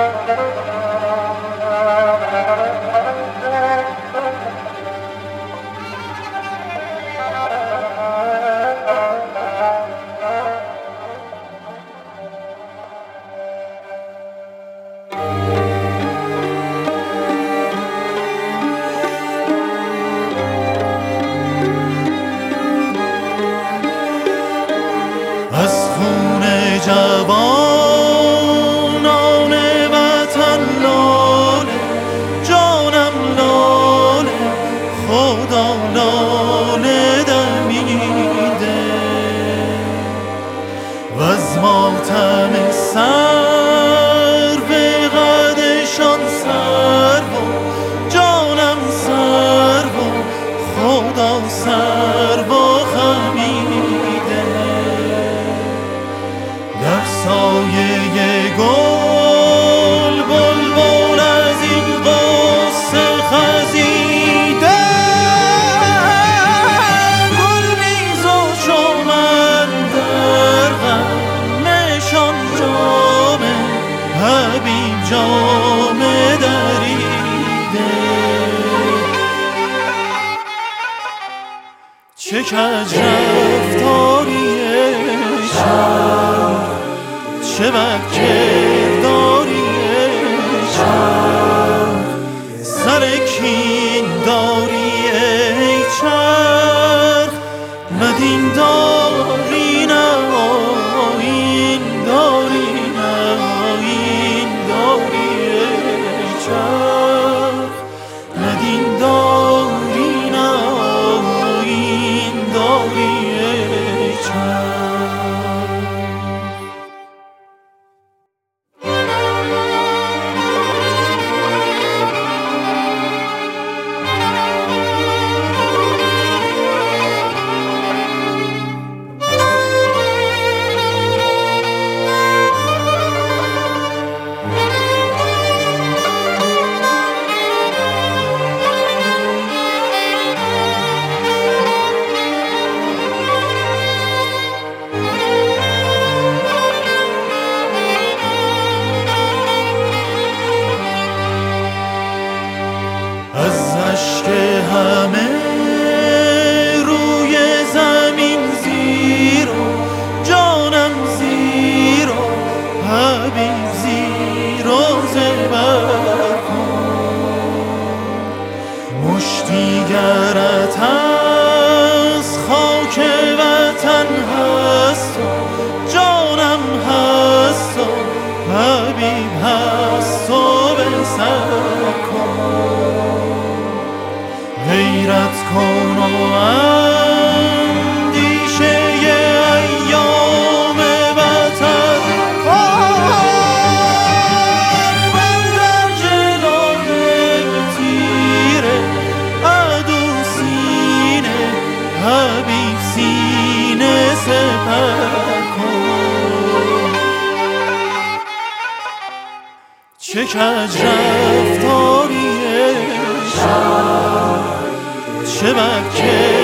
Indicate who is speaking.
Speaker 1: از خون جوانان وطن لاله، جانم لاله، خدا لاله دمیده و از ماتم سر به قدشان سر و جانم سر و خدا سر و خمیده در سایه گل بلبل از این قصه خزیده گل نیز و چمن در غمشان جامه حبیب جامه دریده چه کج رفتاری شب چه بد کرداری شب سر کین داری ای چرخ نه دین داری نه آیین داری نه آیین داری ای چرخ نه دین داری نه آیین داری ای چرخ از اشک همه روی زمین زیر و جانم زیر و حبیب زیر و زبر کن مشتی گرت از خاک وطن هست و جانم هست و حبیب هست و به سر کن غیرت کن و اندیشه ایام وطن کن من در جلال تیر عدو سینه حبیب سینه سپر کن چه کج رفتاری شب چه بد